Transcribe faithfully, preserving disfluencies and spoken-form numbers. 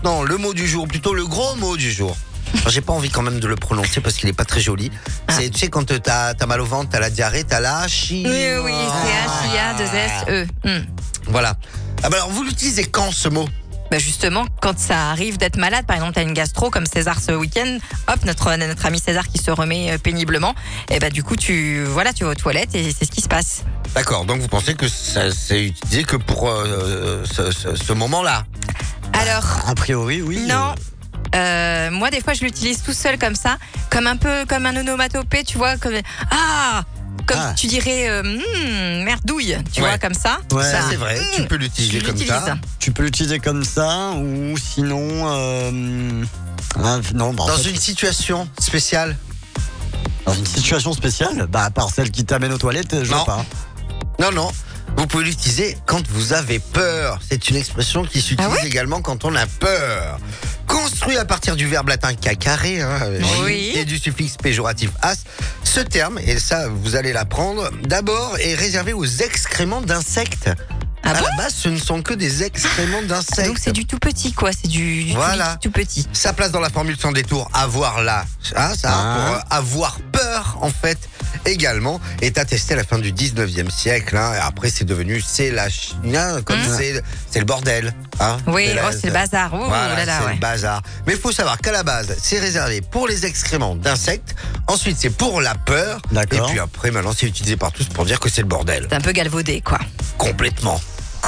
maintenant le mot du jour, plutôt le gros mot du jour. Alors, j'ai pas envie quand même de le prononcer parce qu'il est pas très joli. C'est, tu sais, quand t'as, t'as mal au ventre, t'as la diarrhée, t'as la chi. Oui, oui, c'est H I A deux S E. Hmm. Voilà. Ah bah alors, vous l'utilisez quand ce mot? Bah justement, quand ça arrive d'être malade, par exemple, t'as une gastro comme César ce week-end, hop, notre, notre ami César qui se remet euh, péniblement, et bah du coup, tu, voilà, tu vas aux toilettes et c'est ce qui se passe. D'accord, donc vous pensez que ça c'est utilisé que pour euh, ce, ce, ce moment-là? Alors, A priori, oui. non. Euh, moi, des fois, je l'utilise tout seul comme ça, comme un peu comme un onomatopée, tu vois, comme ah, comme Ah. tu dirais euh, hmm, merdouille, tu Ouais. vois, comme ça. Ouais. Ça c'est vrai, Mmh. tu peux l'utiliser Je comme l'utilise. ça. Tu peux l'utiliser comme ça ou sinon. Euh... ah, non, bah, en Dans fait, une situation spéciale. dans une situation spéciale, bah, à part celle qui t'amène aux toilettes, je Non. vois pas. Non, non. Vous pouvez l'utiliser quand vous avez peur. C'est une expression qui s'utilise Ah ouais également quand on a peur. Construit à partir du verbe latin cacaré hein, Oui. et du suffixe péjoratif as, ce terme, et ça vous allez l'apprendre, d'abord est réservé aux excréments d'insectes. Ah à bon la base, ce ne sont que des excréments d'insectes. Donc c'est du tout petit, quoi. C'est du, du Voilà. tout petit. Ça place dans la formule sans détour avoir là, hein, ça, Ah. pour euh, avoir peur en fait également, est attesté à la fin du dix-neuvième siècle. Hein, et après, c'est devenu c'est la chien, comme Mmh. c'est c'est le bordel. Hein, Oui, la- oh, c'est le bazar. Oh, Voilà, là là, c'est ouais. le bazar. Mais il faut savoir qu'à la base, c'est réservé pour les excréments d'insectes. Ensuite, c'est pour la peur. D'accord. Et puis après, maintenant, c'est utilisé par tous pour dire que c'est le bordel. C'est un peu galvaudé, quoi. Complètement.